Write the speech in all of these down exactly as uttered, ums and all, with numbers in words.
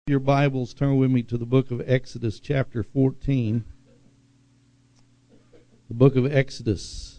Your Bibles, turn with me to the book of Exodus chapter fourteen. The book of Exodus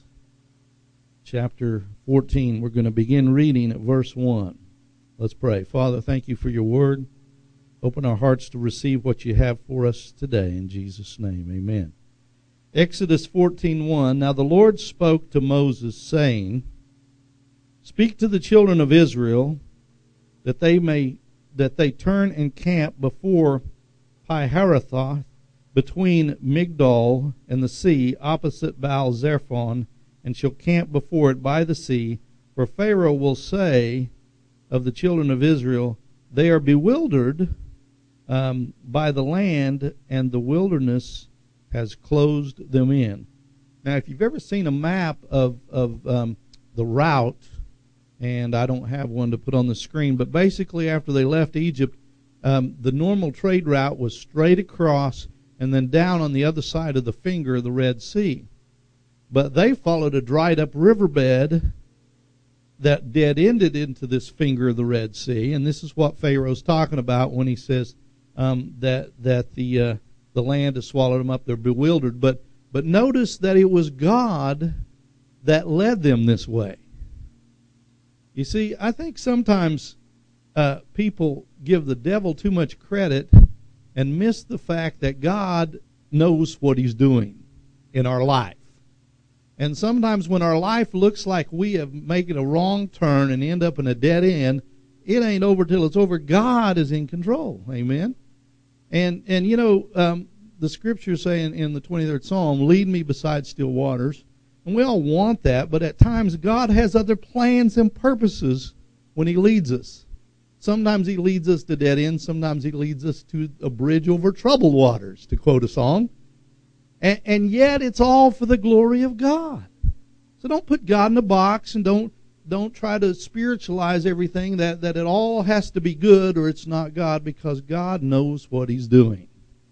chapter fourteen. We're going to begin reading at verse one. Let's pray. Father, thank you for your word. Open our hearts to receive what you have for us today. In Jesus' name, amen. Exodus fourteen one. Now the Lord spoke to Moses, saying, Speak to the children of Israel, that they may that they turn and camp before Pi-hahiroth, between Migdol and the sea, opposite Baal-zephon, and shall camp before it by the sea. For Pharaoh will say of the children of Israel, They are bewildered um, by the land, and the wilderness has closed them in. Now, if you've ever seen a map of, of um, the route, and I don't have one to put on the screen, but basically after they left Egypt, um, the normal trade route was straight across and then down on the other side of the finger of the Red Sea. But they followed a dried-up riverbed that dead-ended into this finger of the Red Sea, and this is what Pharaoh's talking about when he says um, that that the uh, the land has swallowed them up. They're bewildered. But but notice that it was God that led them this way. You see, I think sometimes uh, people give the devil too much credit and miss the fact that God knows what he's doing in our life. And sometimes when our life looks like we have making a wrong turn and end up in a dead end, it ain't over till it's over. God is in control. Amen? And, and you know, um, the scriptures say in, in the twenty-third Psalm, Lead me beside still waters. And we all want that, but at times God has other plans and purposes when he leads us. Sometimes he leads us to dead ends. Sometimes he leads us to a bridge over troubled waters, to quote a song. And, and yet it's all for the glory of God. So don't put God in a box, and don't don't try to spiritualize everything that, that it all has to be good or it's not God, because God knows what he's doing.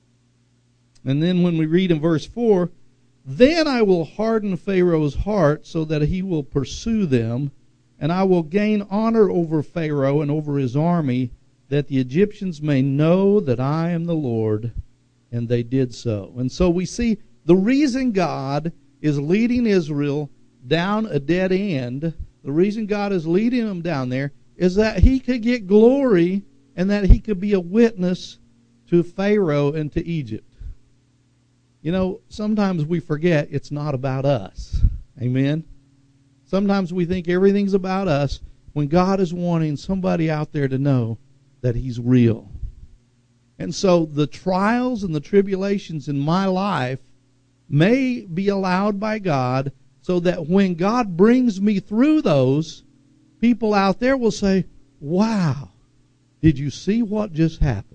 And then when we read in verse four, Then I will harden Pharaoh's heart so that he will pursue them, and I will gain honor over Pharaoh and over his army, that the Egyptians may know that I am the Lord. And they did so. And so we see the reason God is leading Israel down a dead end, the reason God is leading them down there, is that he could get glory and that he could be a witness to Pharaoh and to Egypt. You know, sometimes we forget it's not about us. Amen? Sometimes we think everything's about us when God is wanting somebody out there to know that he's real. And so the trials and the tribulations in my life may be allowed by God so that when God brings me through those, people out there will say, Wow, did you see what just happened?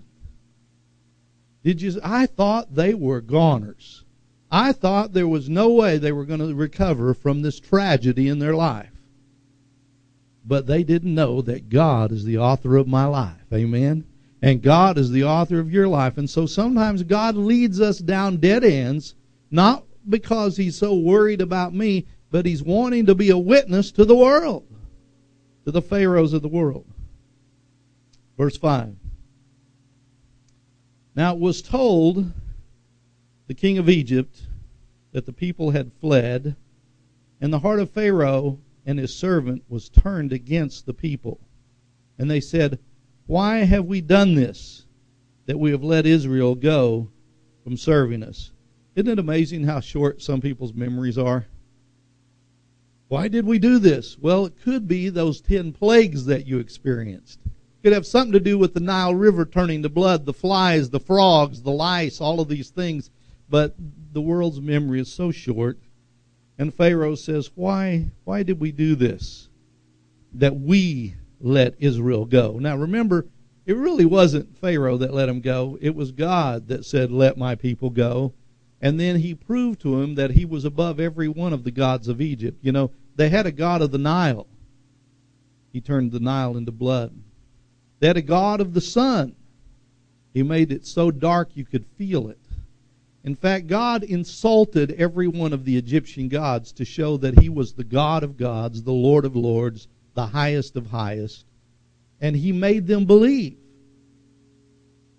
Did you? I thought they were goners. I thought there was no way they were going to recover from this tragedy in their life. But they didn't know that God is the author of my life. Amen? And God is the author of your life. And so sometimes God leads us down dead ends, not because he's so worried about me, but he's wanting to be a witness to the world, to the pharaohs of the world. Verse five. Now it was told the king of Egypt that the people had fled, and the heart of Pharaoh and his servant was turned against the people. And they said, Why have we done this, that we have let Israel go from serving us? Isn't it amazing how short some people's memories are? Why did we do this? Well, it could be those ten plagues that you experienced. Could have something to do with the Nile River turning to blood, the flies, the frogs, the lice, all of these things. But the world's memory is so short. And Pharaoh says, why, why did we do this? That we let Israel go. Now remember, it really wasn't Pharaoh that let him go. It was God that said, let my people go. And then he proved to him that he was above every one of the gods of Egypt. You know, they had a god of the Nile. He turned the Nile into blood. They had a god of the sun. He made it so dark you could feel it. In fact, God insulted every one of the Egyptian gods to show that he was the God of gods, the Lord of lords, the highest of highest. And he made them believe.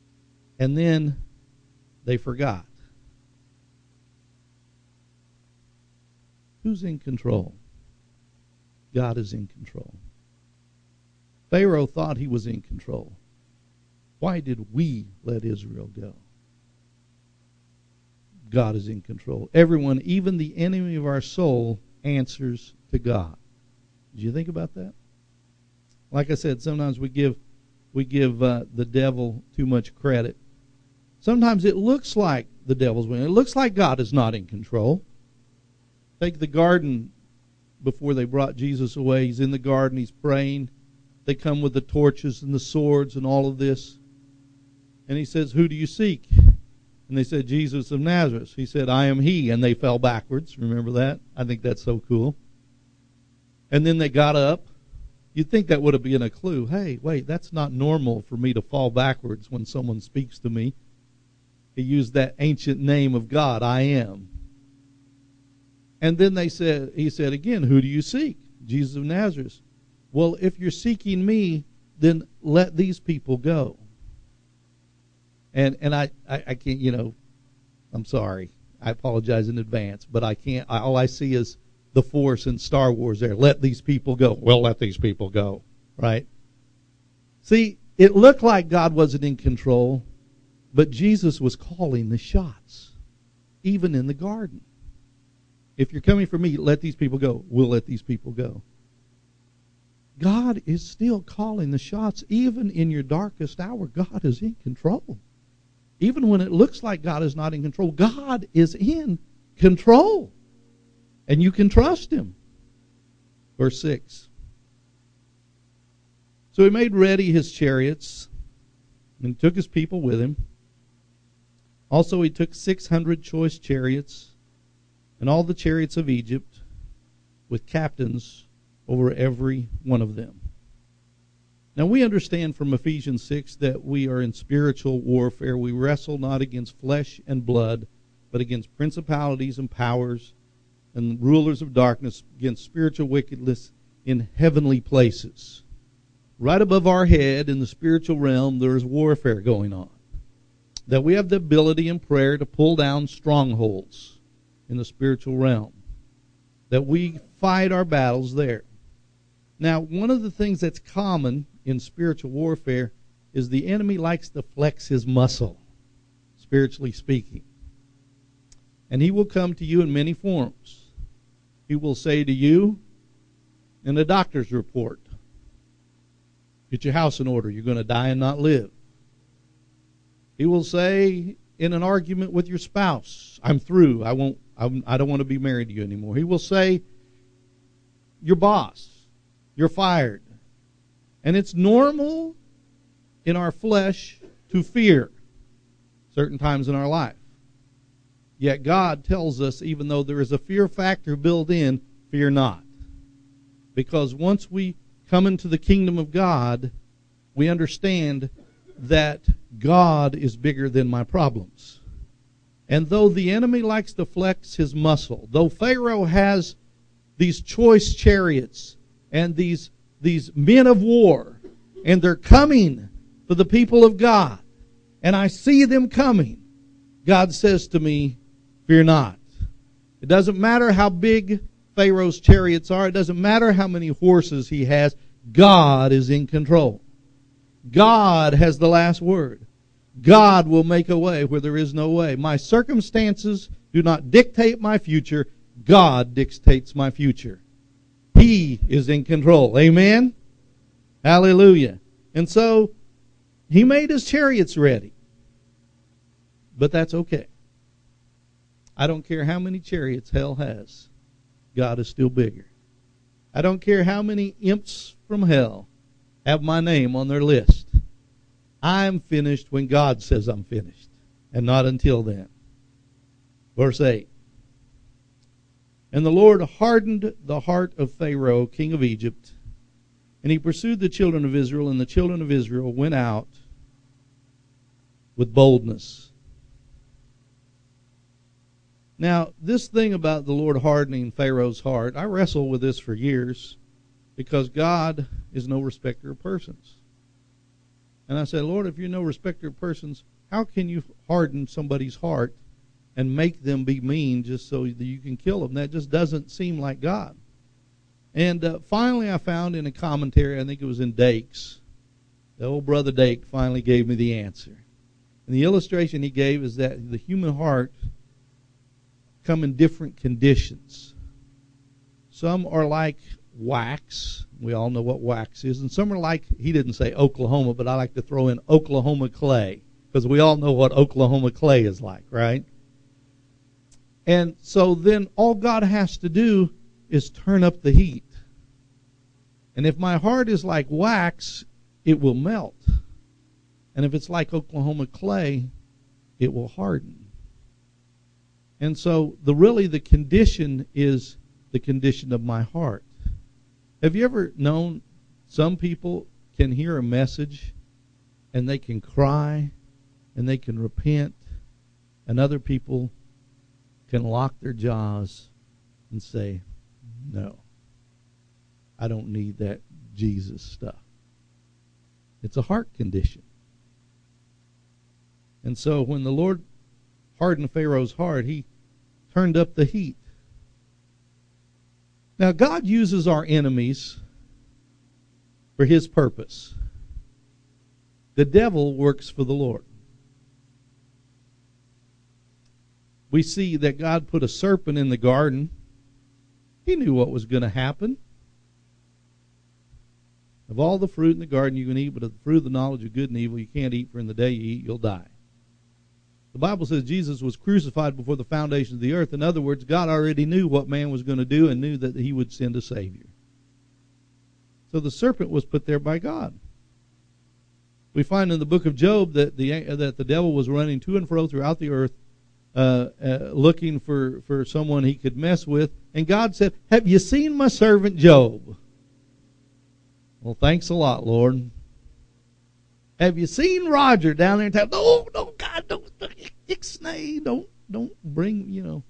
and then they forgot. Who's in control? God is in control. Pharaoh thought he was in control. Why did we let Israel go? God is in control. Everyone, even the enemy of our soul, answers to God. Did you think about that? Like I said, sometimes we give we give uh, the devil too much credit. Sometimes it looks like the devil's winning. It looks like God is not in control. Take the garden before they brought Jesus away. He's in the garden. He's praying. They come with the torches and the swords and all of this. And he says, "Who do you seek?" And they said, "Jesus of Nazareth." He said, "I am he." And they fell backwards. Remember that? I think that's so cool. And then they got up. You'd think that would have been a clue. Hey, wait, that's not normal for me to fall backwards when someone speaks to me. He used that ancient name of God, I am. And then they said, he said again, "Who do you seek?" Jesus of Nazareth. "Well, if you're seeking me, then let these people go." And and I, I, I can't, you know, I'm sorry. I apologize in advance, but I can't, I, all I see is the Force in Star Wars there. Let these people go. Well, let these people go, right? See, it looked like God wasn't in control, but Jesus was calling the shots, even in the garden. If you're coming for me, let these people go. We'll let these people go. God is still calling the shots, even in your darkest hour. God is in control. Even when it looks like God is not in control, God is in control. And you can trust him. Verse six. So he made ready his chariots and took his people with him. Also he took six hundred choice chariots and all the chariots of Egypt with captains over every one of them. Now we understand from Ephesians six that we are in spiritual warfare. We wrestle not against flesh and blood, but against principalities and powers and rulers of darkness, against spiritual wickedness in heavenly places. Right above our head in the spiritual realm, there is warfare going on. That we have the ability in prayer to pull down strongholds in the spiritual realm. That we fight our battles there. Now, one of the things that's common in spiritual warfare is the enemy likes to flex his muscle, spiritually speaking. And he will come to you in many forms. He will say to you in a doctor's report, "Get your house in order. You're going to die and not live." He will say in an argument with your spouse, "I'm through. I won't. I'm, I don't want to be married to you anymore." He will say, "Your boss, you're fired." And it's normal in our flesh to fear certain times in our life. Yet God tells us, even though there is a fear factor built in, fear not. Because once we come into the kingdom of God, we understand that God is bigger than my problems. And though the enemy likes to flex his muscle, though Pharaoh has these choice chariots and these, these men of war, and they're coming for the people of God, and I see them coming, God says to me, fear not. It doesn't matter how big Pharaoh's chariots are. It doesn't matter how many horses he has. God is in control. God has the last word. God will make a way where there is no way. My circumstances do not dictate my future. God dictates my future. He is in control. Amen? Hallelujah. And so, he made his chariots ready. But that's okay. I don't care how many chariots hell has. God is still bigger. I don't care how many imps from hell have my name on their list. I'm finished when God says I'm finished, and not until then. Verse eight. And the Lord hardened the heart of Pharaoh, king of Egypt, and he pursued the children of Israel, and the children of Israel went out with boldness. Now, this thing about the Lord hardening Pharaoh's heart, I wrestle with this for years, because God is no respecter of persons. And I said, Lord, if you're no respecter of persons, how can you harden somebody's heart and make them be mean just so that you can kill them? That just doesn't seem like God. And uh, finally I found in a commentary, I think it was in Dake's, the old brother Dake finally gave me the answer. And the illustration he gave is that the human heart come in different conditions. Some are like wax. We all know what wax is. And some are like, he didn't say Oklahoma, but I like to throw in Oklahoma clay, because we all know what Oklahoma clay is like, right? And so then all God has to do is turn up the heat. And if my heart is like wax, it will melt. And if it's like Oklahoma clay, it will harden. And so the really the condition is the condition of my heart. Have you ever known some people can hear a message and they can cry and they can repent, and other people can lock their jaws and say, no, I don't need that Jesus stuff. It's a heart condition. And so when the Lord hardened Pharaoh's heart, he turned up the heat. Now, God uses our enemies for his purpose. The devil works for the Lord. We see that God put a serpent in the garden. He knew what was going to happen. Of all the fruit in the garden you can eat, but of the fruit of the knowledge of good and evil you can't eat, for in the day you eat, you'll die. The Bible says Jesus was crucified before the foundation of the earth. In other words, God already knew what man was going to do and knew that he would send a Savior. So the serpent was put there by God. We find in the book of Job that the that the devil was running to and fro throughout the earth, uh, uh, looking for, for someone he could mess with. And God said, have you seen my servant Job? Well, thanks a lot, Lord. Have you seen Roger down there in town? No, no, God, don't, don't, ixnay, don't, don't bring, you know.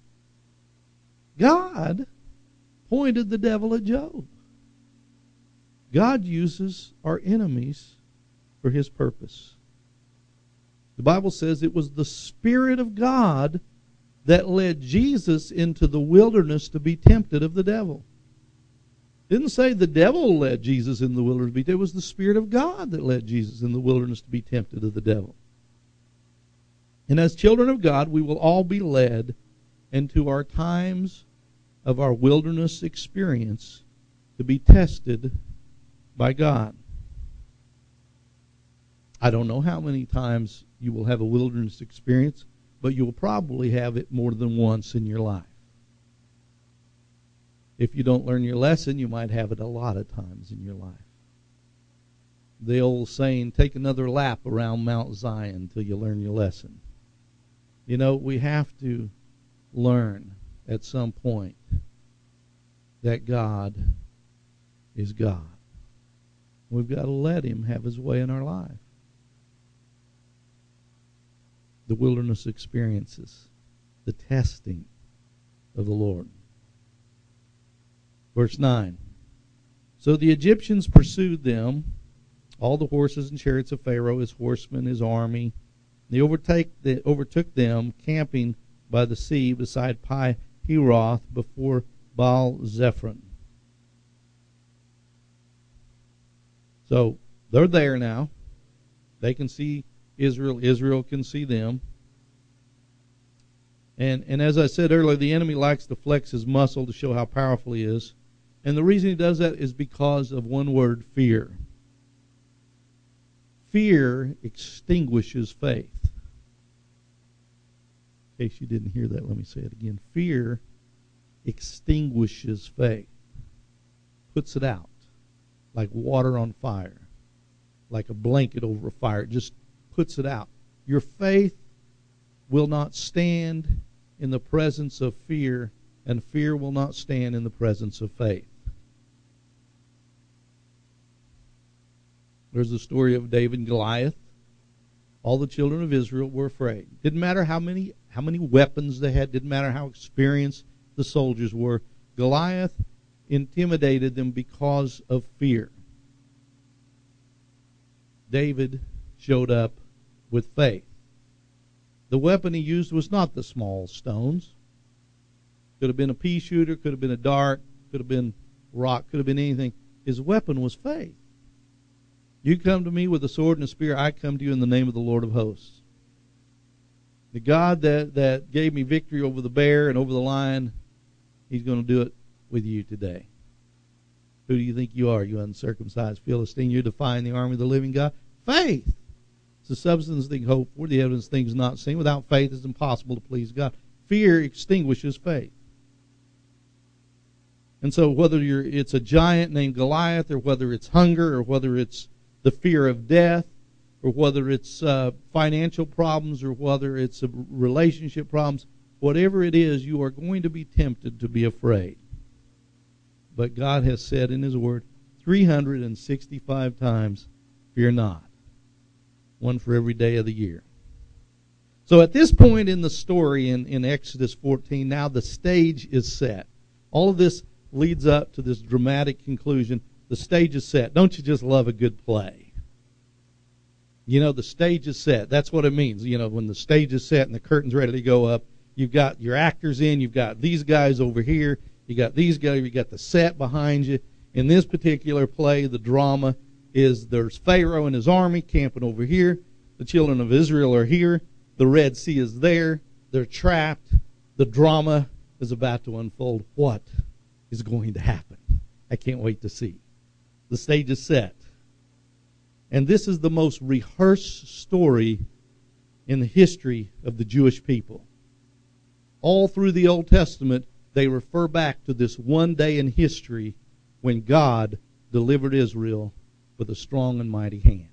God pointed the devil at Job. God uses our enemies for his purpose. The Bible says it was the Spirit of God that led Jesus into the wilderness to be tempted of the devil. It didn't say the devil led Jesus in the wilderness to be tempted. It was the Spirit of God that led Jesus in the wilderness to be tempted of the devil. And as children of God, we will all be led into our times of our wilderness experience to be tested by God. I don't know how many times you will have a wilderness experience, but you will probably have it more than once in your life. If you don't learn your lesson, you might have it a lot of times in your life. The old saying, take another lap around Mount Zion until you learn your lesson. You know, we have to learn at some point that God is God. We've got to let him have his way in our life. The wilderness experiences, the testing of the Lord. Verse nine. So the Egyptians pursued them, all the horses and chariots of Pharaoh, his horsemen, his army. They overtake they overtook them, camping by the sea beside Pi-Heroth before Baal-Zephon. So they're there now. They can see Israel. Israel can see them. And, and as I said earlier, the enemy likes to flex his muscle to show how powerful he is. And the reason he does that is because of one word, fear. Fear extinguishes faith. In case you didn't hear that, let me say it again. Fear extinguishes faith. Puts it out like water on fire. Like a blanket over a fire. It just puts it out. Your faith will not stand in the presence of fear, and fear will not stand in the presence of faith. There's the story of David and Goliath. All the children of Israel were afraid. Didn't matter how many how many weapons they had. Didn't matter how experienced the soldiers were. Goliath intimidated them because of fear. David showed up with faith. The weapon he used was not the small stones. Could have been a pea shooter, could have been a dart, could have been rock, could have been anything. His weapon was faith. You come to me with a sword and a spear, I come to you in the name of the Lord of hosts. The God that, that gave me victory over the bear and over the lion, he's going to do it with you today. Who do you think you are, you uncircumcised Philistine? You're defying the army of the living God? Faith. It's the substance of things hoped for, the evidence of things not seen. Without faith, it's impossible to please God. Fear extinguishes faith. And so whether you're, it's a giant named Goliath, or whether it's hunger, or whether it's the fear of death, or whether it's uh, financial problems, or whether it's a relationship problems, whatever it is, you are going to be tempted to be afraid. But God has said in His Word three hundred sixty-five times, fear not. One for every day of the year. So at this point in the story in, in Exodus fourteen, now the stage is set. All of this leads up to this dramatic conclusion. The stage is set. Don't you just love a good play? You know, the stage is set. That's what it means. You know, when the stage is set and the curtain's ready to go up, you've got your actors in, you've got these guys over here, you got these guys, you got the set behind you. In this particular play, the drama is there's Pharaoh and his army camping over here. The children of Israel are here. The Red Sea is there. They're trapped. The drama is about to unfold. What is going to happen? I can't wait to see. The stage is set. And this is the most rehearsed story in the history of the Jewish people. All through the Old Testament, they refer back to this one day in history when God delivered Israel with a strong and mighty hand.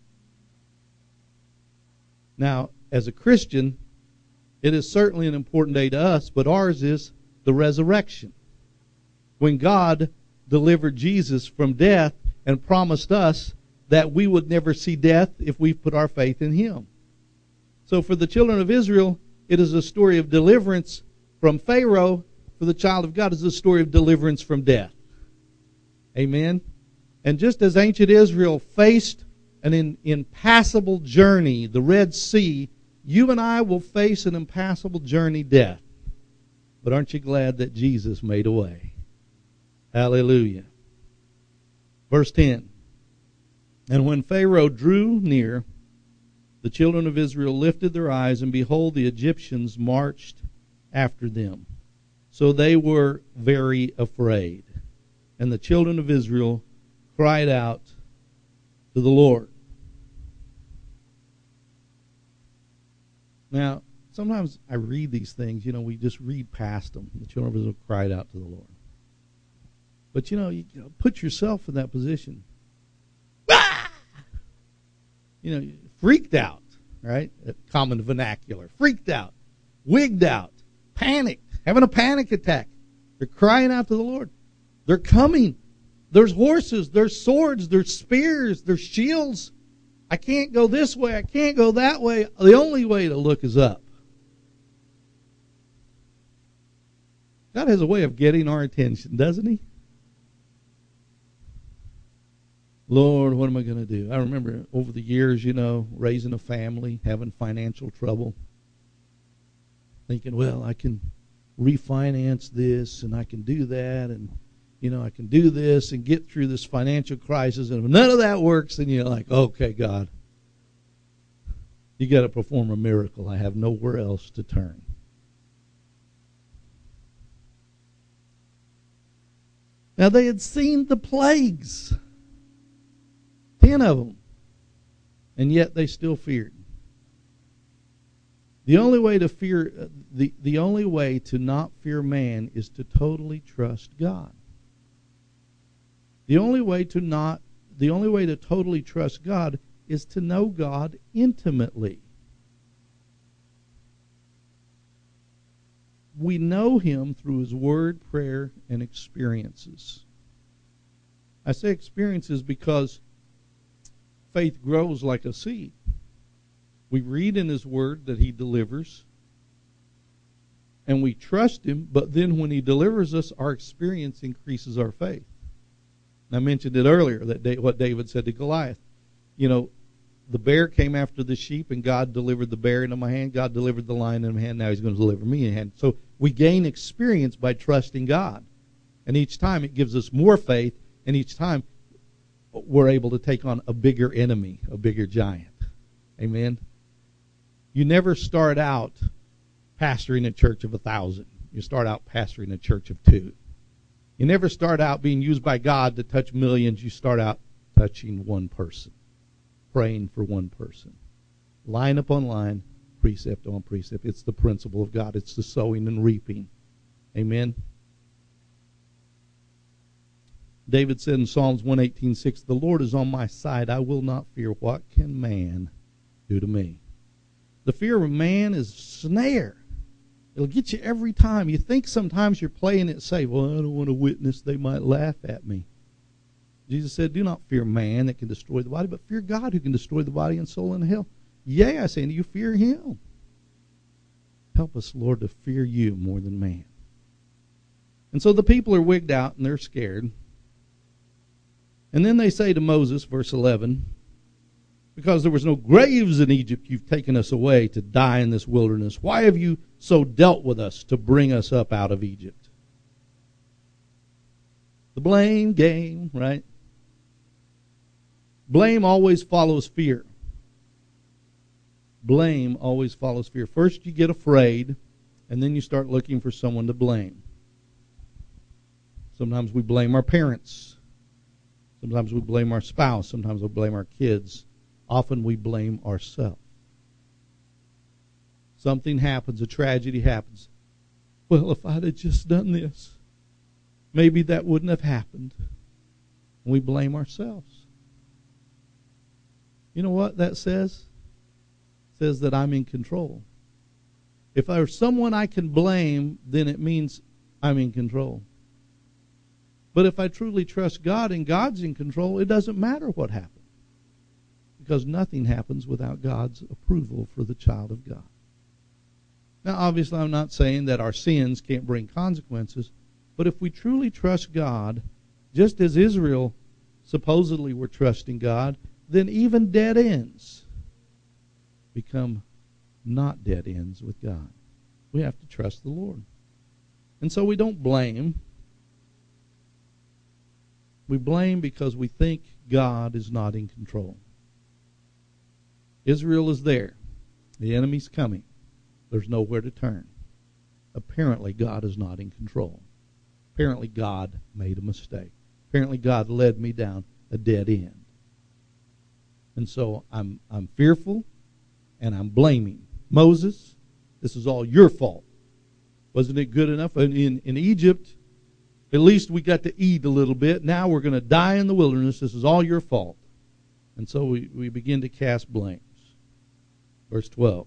Now, as a Christian, it is certainly an important day to us, but ours is the resurrection. When God delivered Jesus from death and promised us that we would never see death if we put our faith in Him. So for the children of Israel, it is a story of deliverance from Pharaoh. For the child of God, it is a story of deliverance from death. Amen? And just as ancient Israel faced an in, impassable journey, the Red Sea, you and I will face an impassable journey, death. But aren't you glad that Jesus made a way? Hallelujah. Verse ten. And when Pharaoh drew near, the children of Israel lifted their eyes, and behold, the Egyptians marched after them. So they were very afraid. And the children of Israel cried out to the Lord. Now, sometimes I read these things, you know, we just read past them. The children of Israel cried out to the Lord. But, you know, you put yourself in that position. Ah! You know, freaked out, right? Common vernacular. Freaked out, wigged out, panicked, having a panic attack. They're crying out to the Lord. They're coming. There's horses, there's swords, there's spears, there's shields. I can't go this way, I can't go that way. The only way to look is up. God has a way of getting our attention, doesn't He? Lord, what am I going to do? I remember over the years, you know, raising a family, having financial trouble, thinking, well, I can refinance this and I can do that, and you know, I can do this and get through this financial crisis, and if none of that works, then you're like, okay, God, you got to perform a miracle. I have nowhere else to turn. Now, they had seen the plagues, ten of them, and yet they still feared. The only way to fear, uh, the, the only way to not fear man is to totally trust God. The only way to not, the only way to totally trust God is to know God intimately. We know Him through His Word, prayer, and experiences. I say experiences because faith grows like a seed. We read in His Word that He delivers, and we trust Him, but then when He delivers us, our experience increases our faith. I mentioned it earlier, that what David said to Goliath. You know, the bear came after the sheep, and God delivered the bear into my hand. God delivered the lion into my hand. Now he's going to deliver me in hand. So we gain experience by trusting God. And each time it gives us more faith, and each time we're able to take on a bigger enemy, a bigger giant. Amen? You never start out pastoring a church of a thousand. You start out pastoring a church of two. You never start out being used by God to touch millions. You start out touching one person, praying for one person. Line upon line, precept on precept. It's the principle of God. It's the sowing and reaping. Amen? David said in Psalms one eighteen six, "The Lord is on my side. I will not fear. What can man do to me?" The fear of man is a snare. It'll get you every time. You think sometimes you're playing it safe. Well, I don't want to witness. They might laugh at me. Jesus said, do not fear man that can destroy the body, but fear God who can destroy the body and soul in hell. Yea, I say unto you, fear him. Help us, Lord, to fear you more than man. And so the people are wigged out and they're scared. And then they say to Moses, verse eleven, because there was no graves in Egypt, you've taken us away to die in this wilderness. Why have you so dealt with us to bring us up out of Egypt? The blame game, right? Blame always follows fear. Blame always follows fear. First you get afraid, and then you start looking for someone to blame. Sometimes we blame our parents. Sometimes we blame our spouse. Sometimes we blame our kids. Often we blame ourselves. Something happens, a tragedy happens. Well, if I'd have just done this, maybe that wouldn't have happened. We blame ourselves. You know what that says? It says that I'm in control. If there's someone I can blame, then it means I'm in control. But if I truly trust God and God's in control, it doesn't matter what happens. Because nothing happens without God's approval for the child of God. Now, obviously, I'm not saying that our sins can't bring consequences, but if we truly trust God, just as Israel supposedly were trusting God, then even dead ends become not dead ends with God. We have to trust the Lord. And so we don't blame. We blame because we think God is not in control. Israel is there. The enemy's coming. There's nowhere to turn. Apparently, God is not in control. Apparently, God made a mistake. Apparently, God led me down a dead end. And so I'm I'm fearful and I'm blaming. Moses, this is all your fault. Wasn't it good enough? In, in, in Egypt, at least we got to eat a little bit. Now we're going to die in the wilderness. This is all your fault. And so we, we begin to cast blames. Verse twelve.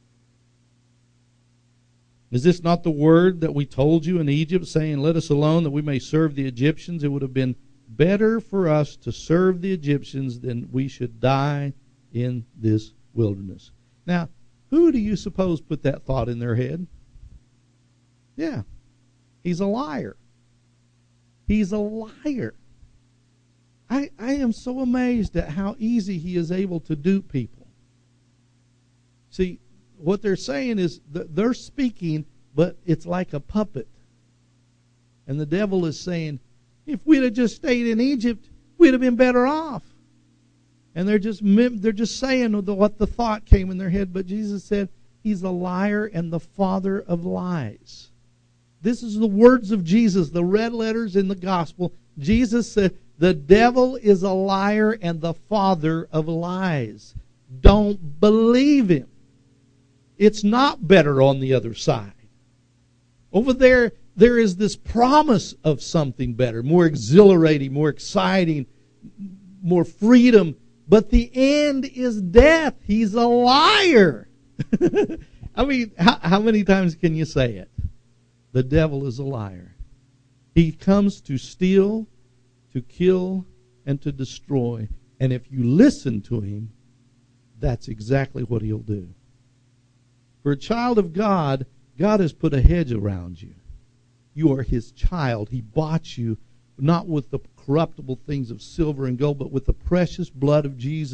Is this not the word that we told you in Egypt, saying, let us alone that we may serve the Egyptians? It would have been better for us to serve the Egyptians than we should die in this wilderness. Now, who do you suppose put that thought in their head? Yeah, he's a liar. He's a liar. I, I am so amazed at how easy he is able to dupe people. See, what they're saying is that they're speaking, but it's like a puppet. And the devil is saying, if we'd have just stayed in Egypt, we'd have been better off. And they're just they're just saying what the thought came in their head. But Jesus said, he's a liar and the father of lies. This is the words of Jesus, the red letters in the gospel. Jesus said, the devil is a liar and the father of lies. Don't believe him. It's not better on the other side. Over there, there is this promise of something better, more exhilarating, more exciting, more freedom. But the end is death. He's a liar. I mean, how, how many times can you say it? The devil is a liar. He comes to steal, to kill, and to destroy. And if you listen to him, that's exactly what he'll do. For a child of God, God has put a hedge around you. You are his child. He bought you not with the corruptible things of silver and gold, but with the precious blood of Jesus.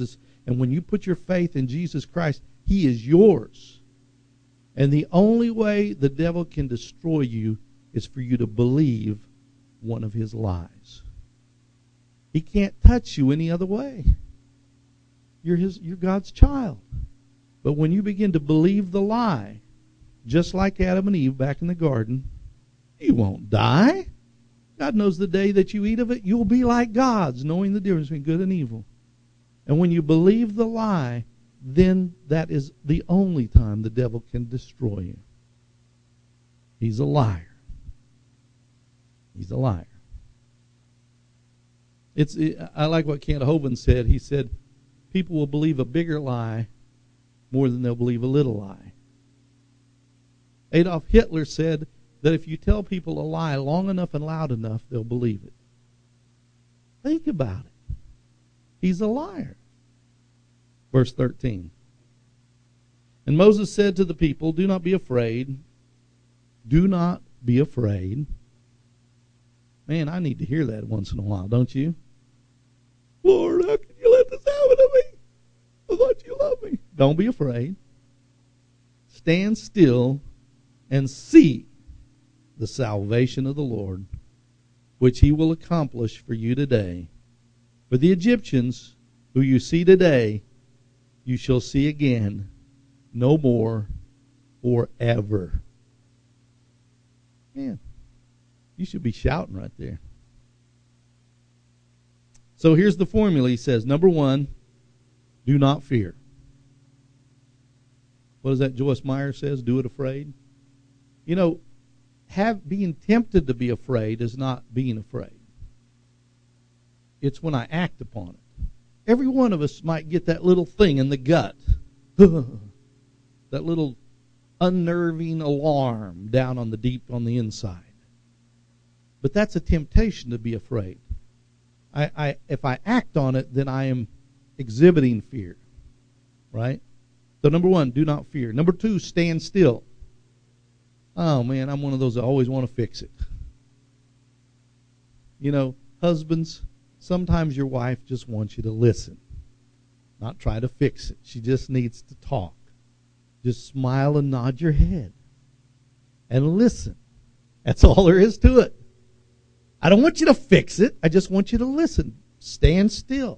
And when you put your faith in Jesus Christ, he is yours. And the only way the devil can destroy you is for you to believe one of his lies. He can't touch you any other way. You're his, you're God's child. But when you begin to believe the lie, just like Adam and Eve back in the garden, you won't die. God knows the day that you eat of it, you'll be like gods, knowing the difference between good and evil. And when you believe the lie, then that is the only time the devil can destroy you. He's a liar. He's a liar. It's. I like what Kent Hovind said. He said, people will believe a bigger lie more than they'll believe a little lie. Adolf Hitler said that if you tell people a lie long enough and loud enough, they'll believe it. Think about it. He's a liar. Verse thirteen. And Moses said to the people, do not be afraid. Do not be afraid. Man, I need to hear that once in a while, don't you? Lord, how can you let this happen to me? I thought you loved me. Don't be afraid. Stand still and see the salvation of the Lord, which he will accomplish for you today. For the Egyptians who you see today, you shall see again no more forever. Man, you should be shouting right there. So here's the formula. He says, number one, do not fear. What is that Joyce Meyer says? Do it afraid. You know, have being tempted to be afraid is not being afraid. It's when I act upon it. Every one of us might get that little thing in the gut. That little unnerving alarm down on the deep on the inside. But that's a temptation to be afraid. I, I if I act on it, then I am exhibiting fear. Right? So number one, do not fear. Number two, stand still. Oh man, I'm one of those that always want to fix it. You know, husbands, sometimes your wife just wants you to listen, not try to fix it. She just needs to talk. Just smile and nod your head and listen. That's all there is to it. I don't want you to fix it. I just want you to listen. Stand still.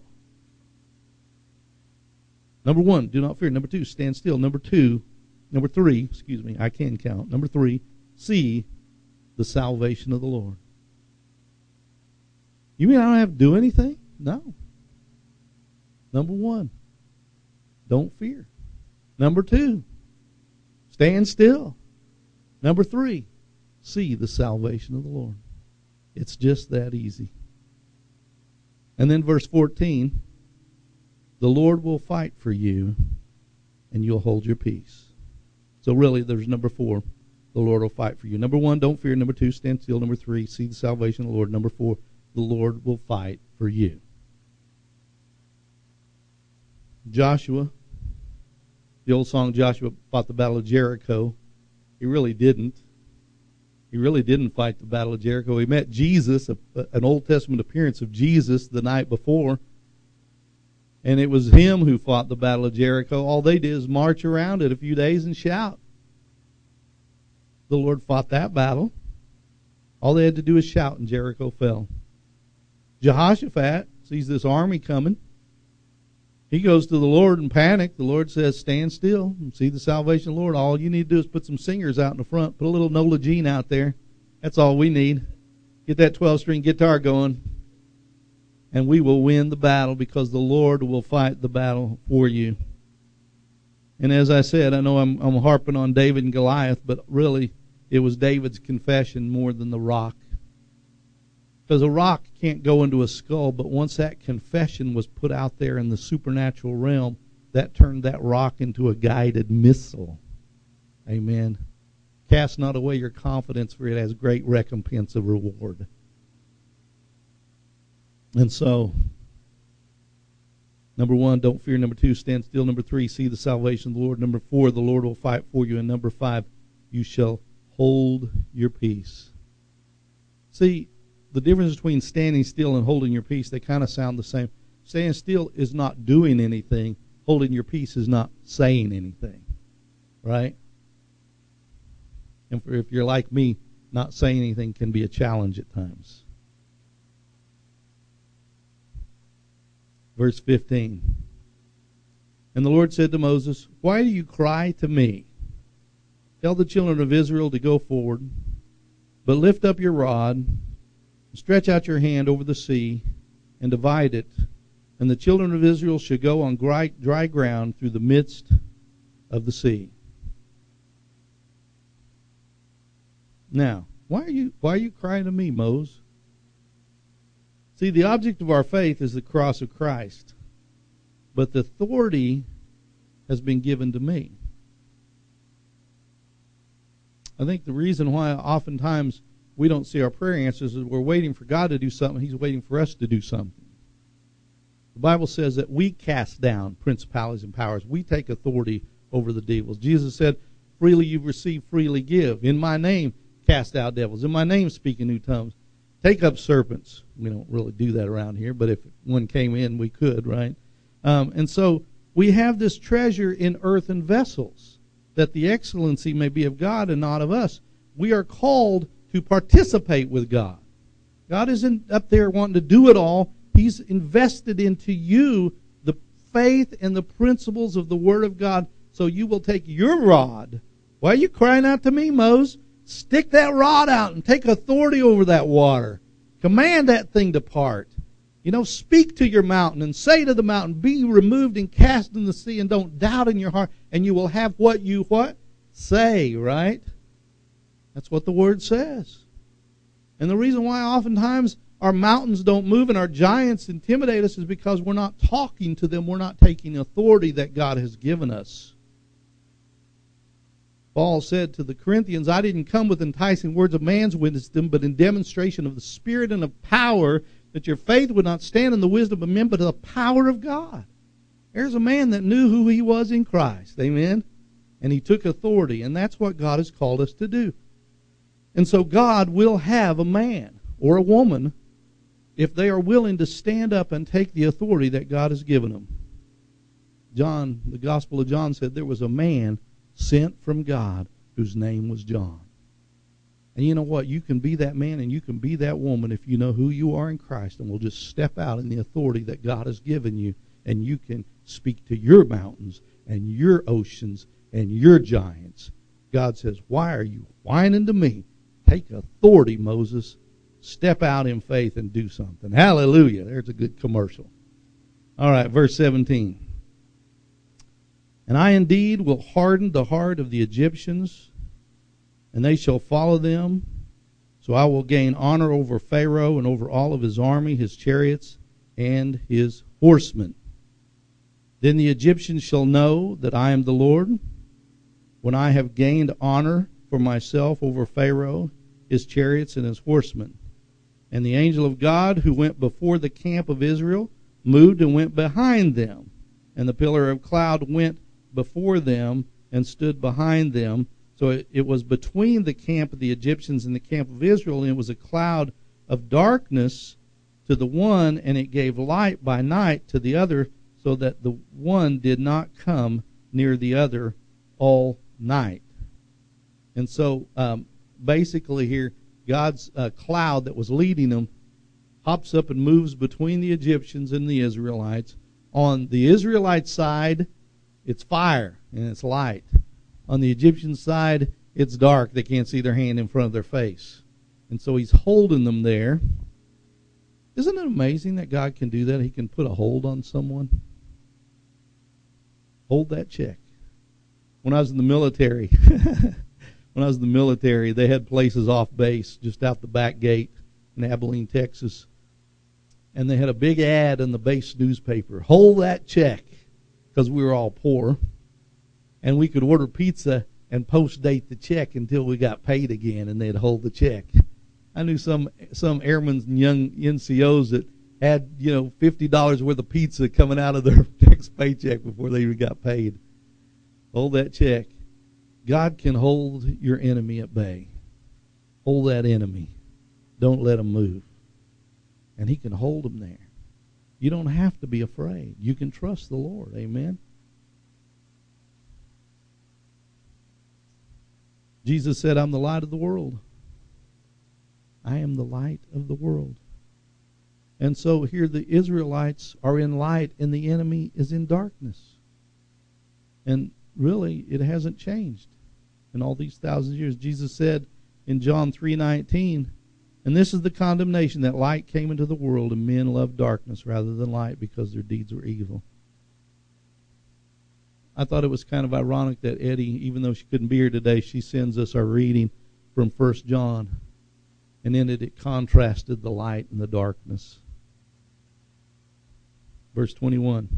Number one, do not fear. Number two, stand still. Number two, number three, excuse me, I can count. Number three, see the salvation of the Lord. You mean I don't have to do anything? No. Number one, don't fear. Number two, stand still. Number three, see the salvation of the Lord. It's just that easy. And then verse fourteen, the Lord will fight for you, and you'll hold your peace. So really, there's number four, the Lord will fight for you. Number one, don't fear. Number two, stand still. Number three, see the salvation of the Lord. Number four, the Lord will fight for you. Joshua, the old song, Joshua fought the battle of Jericho. He really didn't. He really didn't fight the battle of Jericho. He met Jesus, a, an Old Testament appearance of Jesus the night before. And it was him who fought the battle of Jericho. All they did is march around it a few days and shout. The Lord fought that battle. All they had to do is shout, and Jericho fell. Jehoshaphat sees this army coming. He goes to the Lord in panic. The Lord says, stand still and see the salvation of the Lord. All you need to do is put some singers out in the front. Put a little Nola Jean out there. That's all we need. Get that twelve-string guitar going. And we will win the battle because the Lord will fight the battle for you. And as I said, I know I'm, I'm harping on David and Goliath, but really it was David's confession more than the rock. Because a rock can't go into a skull, but once that confession was put out there in the supernatural realm, that turned that rock into a guided missile. Amen. Cast not away your confidence, for it has great recompense of reward. And so, number one, don't fear. Number two, stand still. Number three, see the salvation of the Lord. Number four, the Lord will fight for you. And number five, you shall hold your peace. See, the difference between standing still and holding your peace, they kind of sound the same. Staying still is not doing anything. Holding your peace is not saying anything. Right? And for, if you're like me, not saying anything can be a challenge at times. Verse fifteen. And the Lord said to Moses, why do you cry to me? Tell the children of Israel to go forward, but lift up your rod, stretch out your hand over the sea, and divide it, and the children of Israel shall go on dry, dry ground through the midst of the sea. Now, why are you why are you crying to me, Moses? See, the object of our faith is the cross of Christ, but the authority has been given to me. I think the reason why oftentimes we don't see our prayer answers is we're waiting for God to do something. He's waiting for us to do something. The Bible says that we cast down principalities and powers. We take authority over the devils. Jesus said, freely you've received, freely give. In my name, cast out devils. In my name, speak in new tongues. Take up serpents. We don't really do that around here, but if one came in, we could, right? Um, and so we have this treasure in earthen vessels, that the excellency may be of God and not of us. We are called to participate with God. God isn't up there wanting to do it all. He's invested into you the faith and the principles of the Word of God, so you will take your rod. Why are you crying out to me, Moses? Stick that rod out and take authority over that water. Command that thing to part. You know, speak to your mountain and say to the mountain, be removed and cast in the sea, and don't doubt in your heart, and you will have what you what? Say, right? That's what the Word says. And the reason why oftentimes our mountains don't move and our giants intimidate us is because we're not talking to them. We're not taking authority that God has given us. Paul said to the Corinthians, I didn't come with enticing words of man's wisdom, but in demonstration of the Spirit and of power, that your faith would not stand in the wisdom of men, but in the power of God. There's a man that knew who he was in Christ. Amen? And he took authority, and that's what God has called us to do. And so God will have a man or a woman if they are willing to stand up and take the authority that God has given them. John, the Gospel of John said there was a man sent from God whose name was John. And you know what? You can be that man and you can be that woman if you know who you are in Christ, and will just step out in the authority that God has given you, and you can speak to your mountains and your oceans and your giants. God says, why are you whining to me? Take authority, Moses. Step out in faith and do something. Hallelujah. There's a good commercial. All right, verse seventeen. And I indeed will harden the heart of the Egyptians, and they shall follow them. So I will gain honor over Pharaoh and over all of his army, his chariots, and his horsemen. Then the Egyptians shall know that I am the Lord, when I have gained honor for myself over Pharaoh, his chariots, and his horsemen. And the angel of God, who went before the camp of Israel, moved and went behind them. And the pillar of cloud went before them and stood behind them. So it, it was between the camp of the Egyptians and the camp of Israel, and it was a cloud of darkness to the one, and it gave light by night to the other, so that the one did not come near the other all night. And so um, basically here, God's uh, cloud that was leading them hops up and moves between the Egyptians and the Israelites. On the Israelite side, it's fire and it's light. On the Egyptian side, it's dark. They can't see their hand in front of their face. And so he's holding them there. Isn't it amazing that God can do that? He can put a hold on someone. Hold that check. When I was in the military, when I was in the military, they had places off base just out the back gate in Abilene, Texas. And they had a big ad in the base newspaper. Hold that check. Because we were all poor. And we could order pizza and post-date the check until we got paid again, and they'd hold the check. I knew some some airmen and young N C Os that had, you know, fifty dollars worth of pizza coming out of their next paycheck before they even got paid. Hold that check. God can hold your enemy at bay. Hold that enemy. Don't let him move. And he can hold them there. You don't have to be afraid. You can trust the Lord. Amen. Jesus said, I'm the light of the world. I am the light of the world. And so here the Israelites are in light and the enemy is in darkness. And really, it hasn't changed in all these thousands of years. Jesus said in John three nineteen, and this is the condemnation, that light came into the world and men loved darkness rather than light because their deeds were evil. I thought it was kind of ironic that Eddie, even though she couldn't be here today, she sends us our reading from First John. And in it, it contrasted the light and the darkness. Verse twenty-one.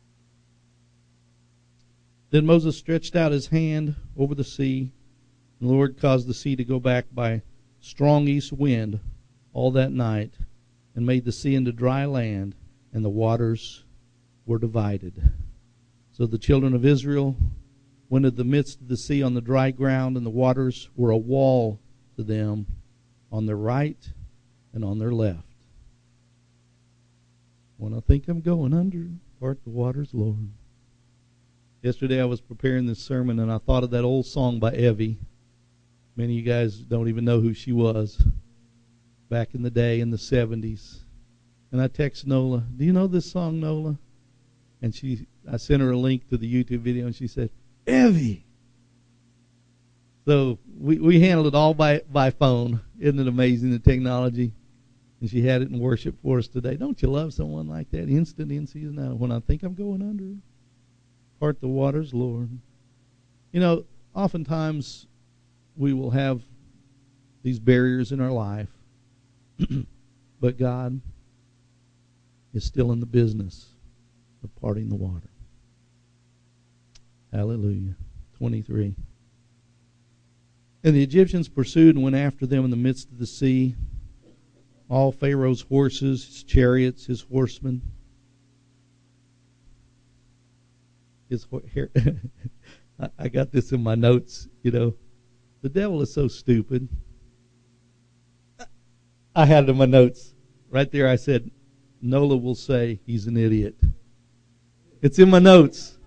Then Moses stretched out his hand over the sea, and the Lord caused the sea to go back by strong east wind all that night, and made the sea into dry land, and the waters were divided. So the children of Israel went in the midst of the sea on the dry ground, and the waters were a wall to them on their right and on their left. When I think I'm going under, part the waters, Lord. Yesterday I was preparing this sermon, and I thought of that old song by Evie. Many of you guys don't even know who she was. Back in the day, in the seventies. And I text Nola, do you know this song, Nola? And she, I sent her a link to the YouTube video, and she said, Evie! So we, we handled it all by, by phone. Isn't it amazing, the technology? And she had it in worship for us today. Don't you love someone like that? Instant in season out. When I think I'm going under, part the waters, Lord. You know, oftentimes we will have these barriers in our life, but God is still in the business of parting the water. Hallelujah. twenty-three. And the Egyptians pursued and went after them in the midst of the sea, all Pharaoh's horses, his chariots, his horsemen. His hair. I got this in my notes, you know. The devil is so stupid. I had it in my notes. Right there I said, Nola will say he's an idiot. It's in my notes.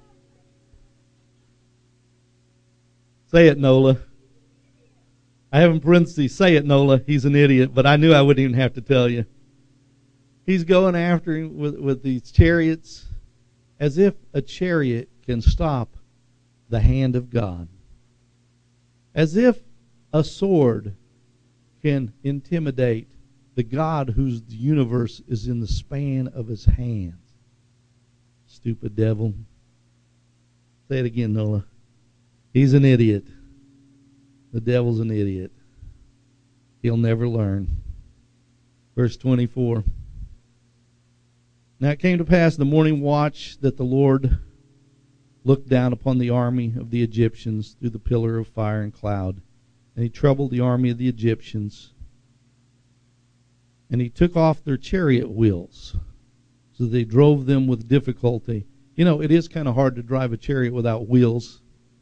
Say it, Nola. I have in parentheses, say it, Nola, he's an idiot, but I knew I wouldn't even have to tell you. He's going after him with, with these chariots, as if a chariot can stop the hand of God. As if a sword can intimidate the God whose universe is in the span of his hands. Stupid devil. Say it again, Nola. He's an idiot. The devil's an idiot. He'll never learn. Verse twenty-four. Now it came to pass in the morning watch that the Lord looked down upon the army of the Egyptians through the pillar of fire and cloud. And he troubled the army of the Egyptians. And he took off their chariot wheels. So they drove them with difficulty. You know, it is kind of hard to drive a chariot without wheels.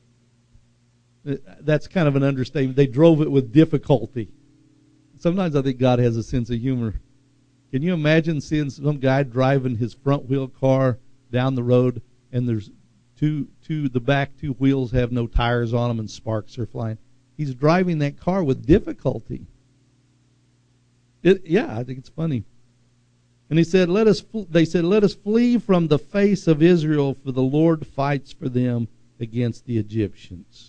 That's kind of an understatement. They drove it with difficulty. Sometimes I think God has a sense of humor. Can you imagine seeing some guy driving his front wheel car down the road, and there's two, two, the back two wheels have no tires on them and sparks are flying? He's driving that car with difficulty. It, yeah, I think it's funny. And he said, "Let us." They said, "Let us flee from the face of Israel, for the Lord fights for them against the Egyptians."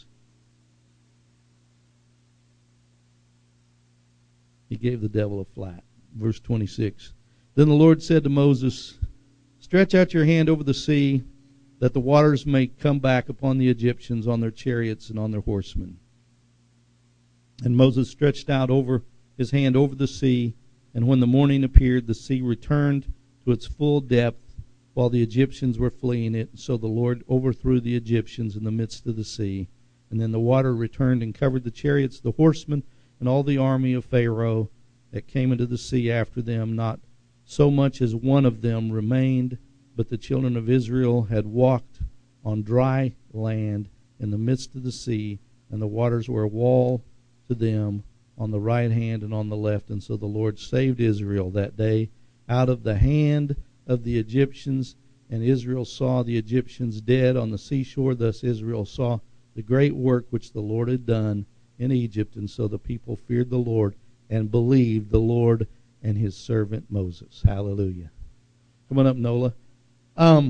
He gave the devil a flat. Verse twenty-six. Then the Lord said to Moses, "Stretch out your hand over the sea, that the waters may come back upon the Egyptians, on their chariots and on their horsemen." And Moses stretched out over his hand over the sea, and when the morning appeared, the sea returned to its full depth, while the Egyptians were fleeing it. So the Lord overthrew the Egyptians in the midst of the sea. And then the water returned and covered the chariots, the horsemen, and all the army of Pharaoh that came into the sea after them. Not so much as one of them remained, but the children of Israel had walked on dry land in the midst of the sea, and the waters were a wall to them on the right hand and on the left. And so the Lord saved Israel that day out of the hand of the Egyptians, and Israel saw the Egyptians dead on the seashore. Thus Israel saw the great work which the Lord had done in Egypt, and so the people feared the Lord and believed the Lord and his servant Moses. Hallelujah. Come on up, Nola. Um,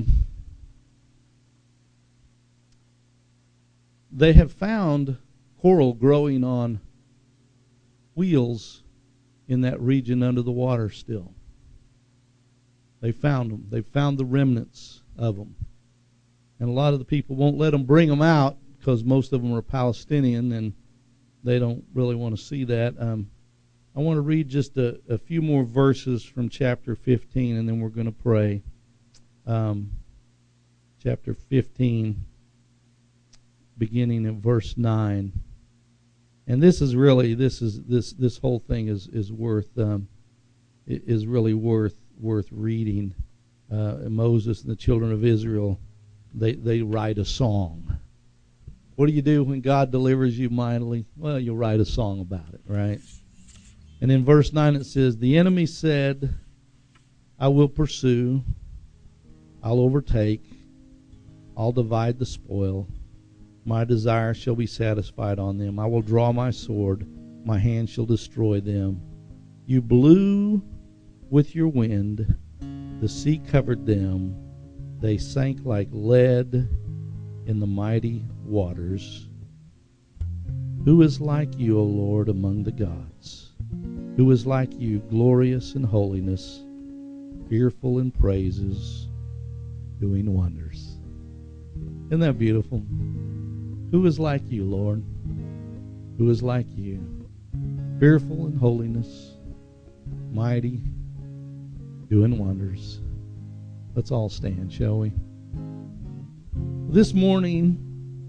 they have found coral growing on wheels in that region under the water still. They found them. They found the remnants of them. And a lot of the people won't let them bring them out because most of them are Palestinian and they don't really want to see that. Um, I want to read just a, a few more verses from chapter fifteen, and then we're going to pray. Um, chapter fifteen, beginning at verse nine. And this is really this is this this whole thing is is worth um, is really worth worth reading. Uh, Moses and the children of Israel, they they write a song. What do you do when God delivers you mightily? Well, you write a song about it, right? And in verse nine it says, "The enemy said, I will pursue, I'll overtake, I'll divide the spoil. My desire shall be satisfied on them. I will draw my sword, my hand shall destroy them. You blew with your wind, the sea covered them, they sank like lead in the mighty waters. Who is like you, O Lord, among the gods? Who is like you, glorious in holiness, fearful in praises, doing wonders?" Isn't that beautiful? Who is like you, Lord? Who is like you? Fearful in holiness, mighty, doing wonders. Let's all stand, shall we? This morning,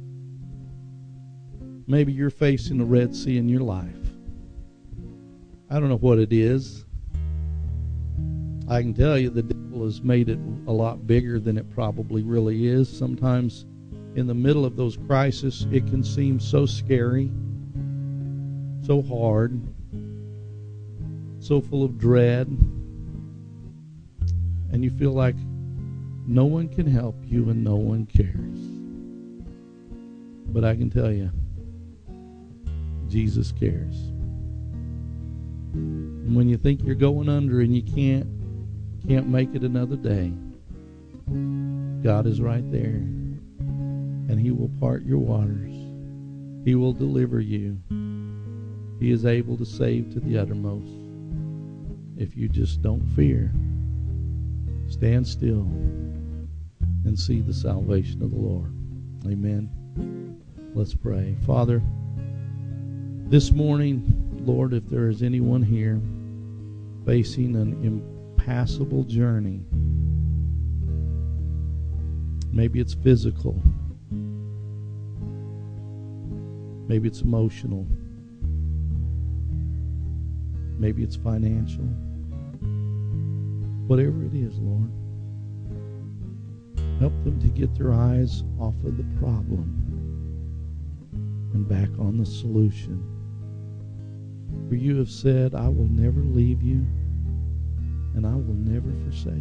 maybe you're facing a Red Sea in your life. I don't know what it is. I can tell you the devil has made it a lot bigger than it probably really is. Sometimes in the middle of those crises, it can seem so scary, so hard, so full of dread, and you feel like no one can help you and no one cares. But I can tell you, Jesus cares. And when you think you're going under and you can't can't make it another day, God is right there. And he will part your waters. He will deliver you. He is able to save to the uttermost. If you just don't fear, stand still and see the salvation of the Lord. Amen. Let's pray. Father, this morning, Lord, if there is anyone here facing an impassable journey, maybe it's physical, maybe it's emotional, maybe it's financial, whatever it is, Lord, help them to get their eyes off of the problem and back on the solution. For you have said, I will never leave you and I will never forsake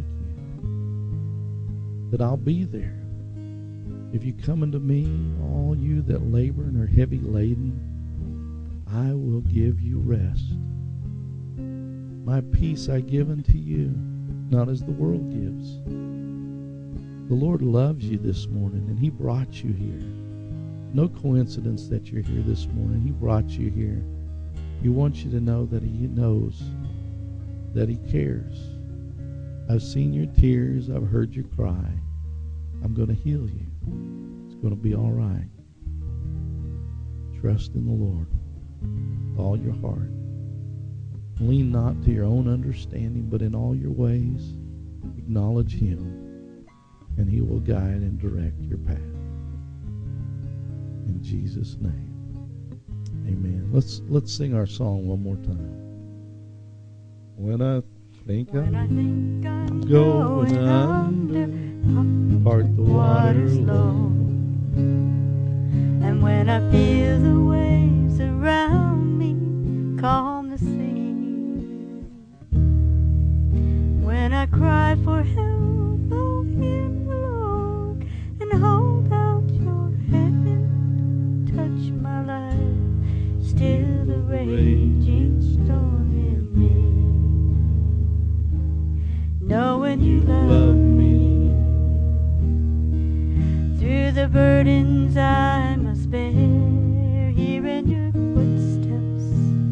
you. That I'll be there. If you come unto me, all you that labor and are heavy laden, I will give you rest. My peace I give unto you, not as the world gives. The Lord loves you this morning, and he brought you here. No coincidence that you're here this morning. He brought you here. He wants you to know that he knows, that he cares. I've seen your tears. I've heard your cry. I'm going to heal you. It's going to be all right. Trust in the Lord with all your heart. Lean not to your own understanding, but in all your ways acknowledge him, and he will guide and direct your path. In Jesus' name, amen. Let's let's sing our song one more time. When I think When I'm, I think I'm going, going under, under, part the water water's low. low. And when I feel the waves around me calm the sea, when I cry for help life, still the raging storm in me. Knowing you love me, through the burdens I must bear, hearing your footsteps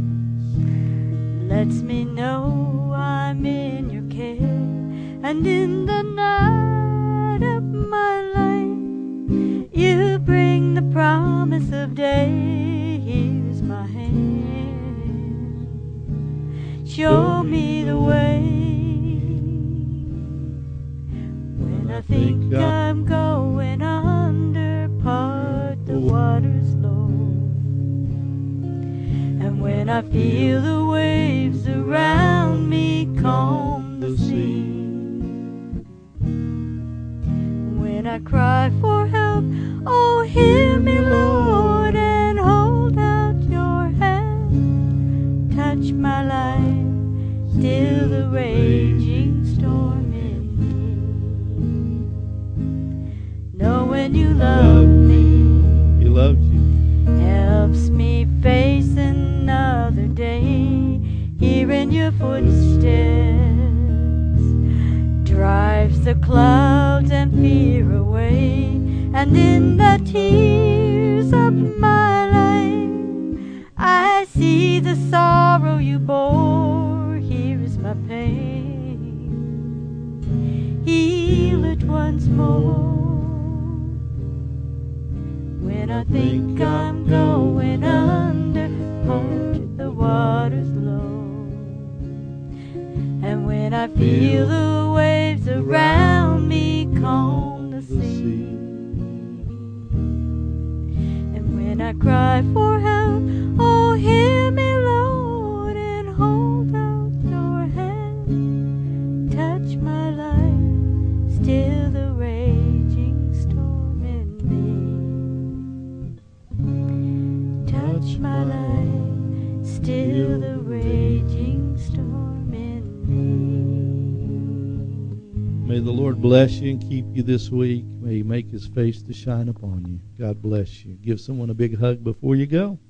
lets me know I'm in your care. And in the night of my life, you bring the promise of day. Here's my hand, show me the way. When I think I'm going under, part the waters low. And when I feel the waves around me calm the sea, when I cry for help, oh, hear me, Lord, and hold out your hand. Touch my life, still the raging storm in me. Knowing you love me, He loves you. helps me face another day. Hearing your footsteps drives the clouds and fear away. And in the tears of my life, I see the sorrow you bore. Here is my pain, heal it once more. When I think I'm going under, hold the waters low. And when I feel the waves around me calm the sea, and when I cry for help, oh, hear me, Lord, and hold out your hand. Touch my life, still the raging storm in me. Touch my life, still the raging storm in me. May the Lord bless you and keep you this week. May He make His face to shine upon you. God bless you. Give someone a big hug before you go.